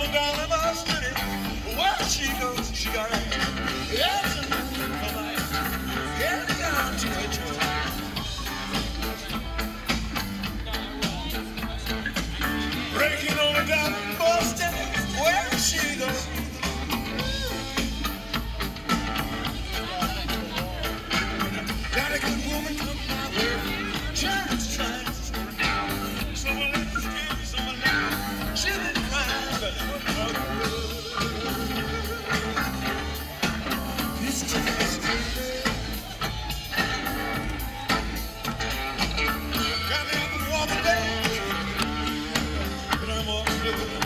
down in the city. Where she goes, she got it. Yes, and get down to it. Breaking on it down in Boston. Where she goes. Got a good woman come my way. Chance, chance. Someone let the skin, someone let she didn't cry, but this chance. Got me up and walking down, but I'm on the blue.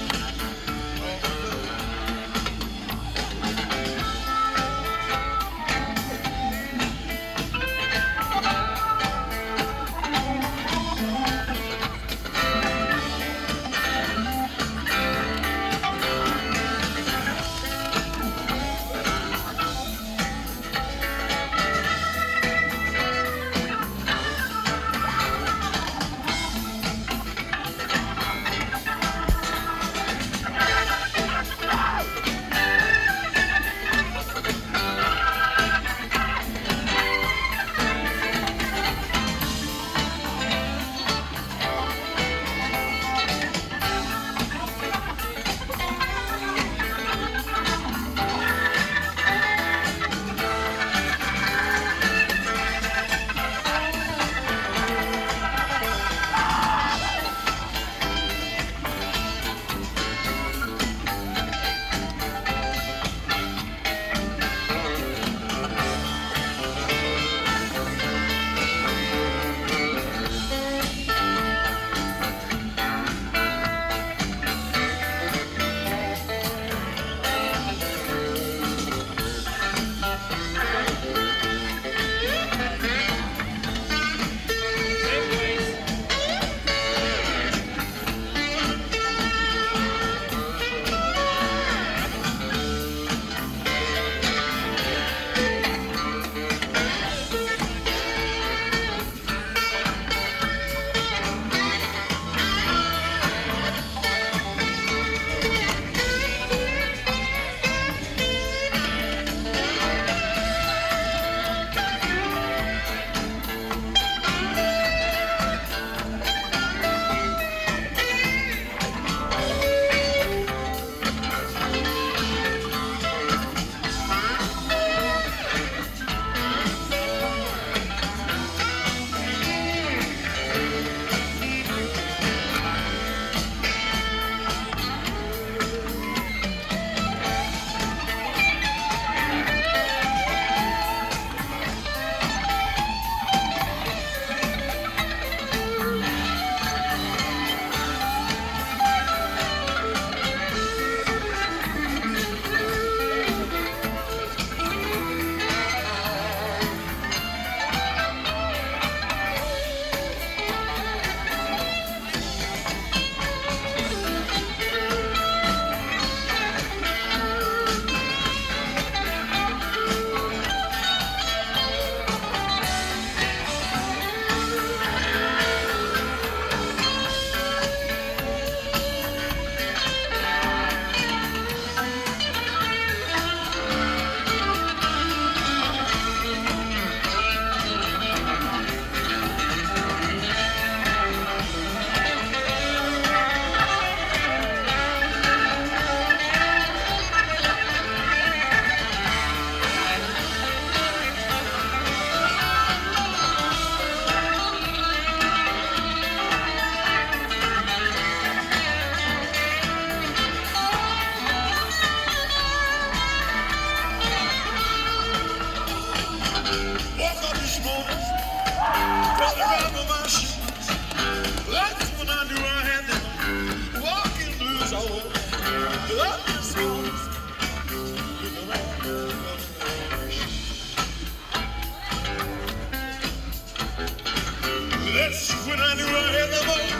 That's when I knew I had the bug.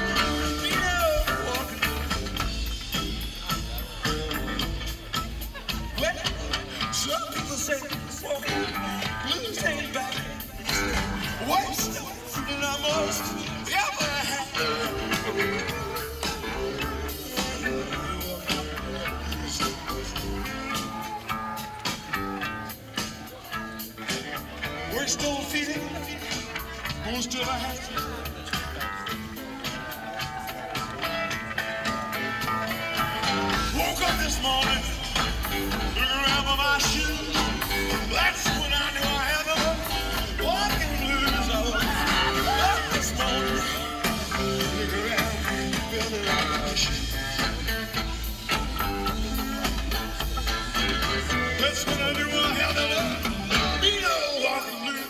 Well, some people say walking blues ain't bad. Worst than I most ever had. next old feeling, most of I have. Woke up this morning, look around for my shoes. That's when I knew I had them walking blues. I was up this morning, look around, feeling like my shoes. That's when I knew I had them walking blues.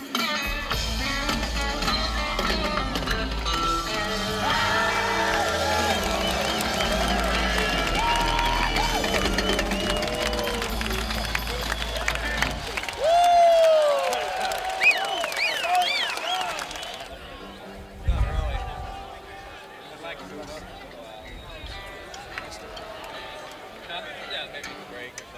Yeah, maybe break.